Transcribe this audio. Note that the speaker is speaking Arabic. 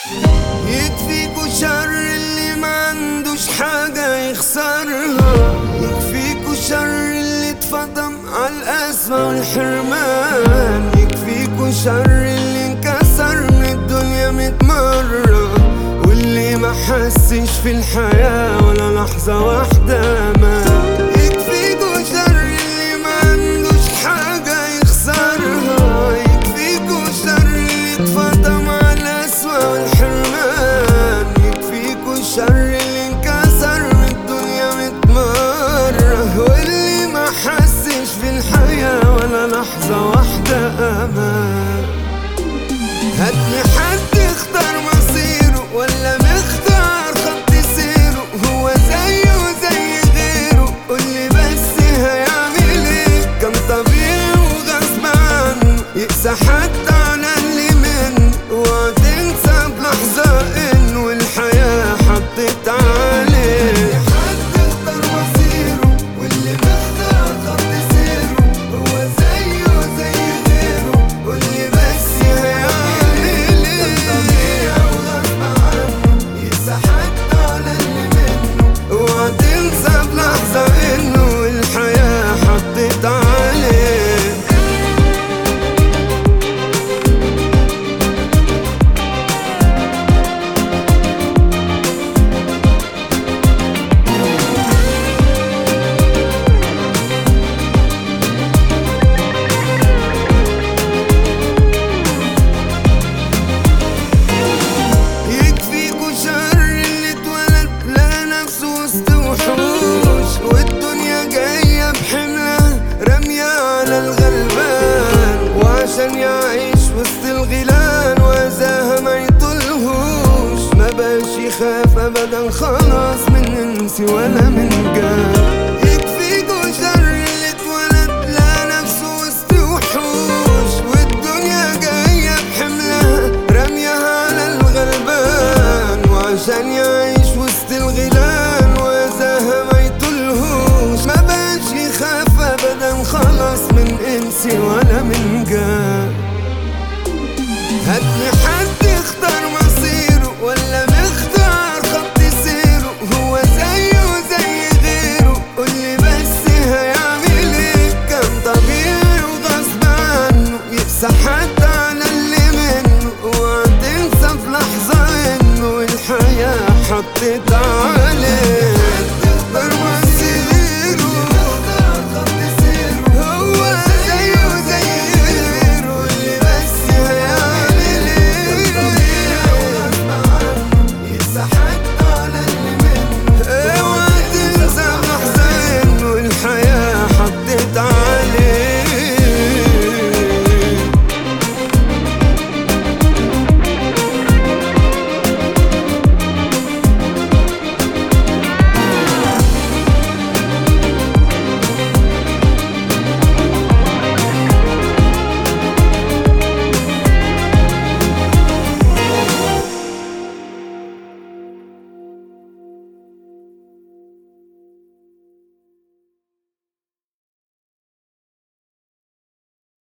يكفيكوا شر اللي ما عندوش حاجة يخسرها، يكفيكوا شر اللي اتفضم عالقسوة والحرمان، يكفيكوا شر اللي انكسر من الدنيا 100 مرة، واللي ما حسش في الحياة ولا لحظة واحدة أمان. يكفيكوا شر اللي ما عندوش حاجة يخسرها، يكفيكوا شر اللي اتفضم عالقسوة والحرمان، يكفيكوا شر اللي انكسر من الدنيا 100 مرة، واللي ما حسش في الحياة ولا لحظة واحدة أمان. هاتلي حد اختار مصيره ولا مختار خط سيره، هو زيه زي غيره، قولي بس هيعمل ايه؟ كان طبيعي وغصب عنه يقسى حتى على اللي منه، وهتنسى بلحظة انه الحياة حطت عليه. حد اختار مصيره واللي مختار خط سيره، هو زيه زي غيره، قولي بس هيعمل ايه؟ كان طبيعي وغصب عنه يقسى حتى على اللي منه، وهتنسى بلحظة انه الحياة حطت عليه. يكفيكوا شر اللي اتولد لقى نفسه وسط وحوش، والدنيا جاية بحملها رمية على الغلبان، وعشان يعيش وسط الغيلان وأذاها ما يطولهوش، ما بقاش يخاف أبدا خلاص من انس ولا من جان. يكفيكوا شر اللي اتولد لقى نفسه وسط وحوش، والدنيا جاية بحملها رميها على الغلبان، وعشان يعيش وسط الغيلان وأذاها ما يطولهوش، ما بقاش يخاف أبدا خلاص من انس ولا من جان. هاتلي حد اختار مصيره ولا مختار خط سيره، هو زيه زي غيره، قولي بس هيعمل ايه؟ كان طبيعي وغصب عنه يقسى حتى على اللي منه، وهتنسى في لحظة انه الحياة حطت عليه.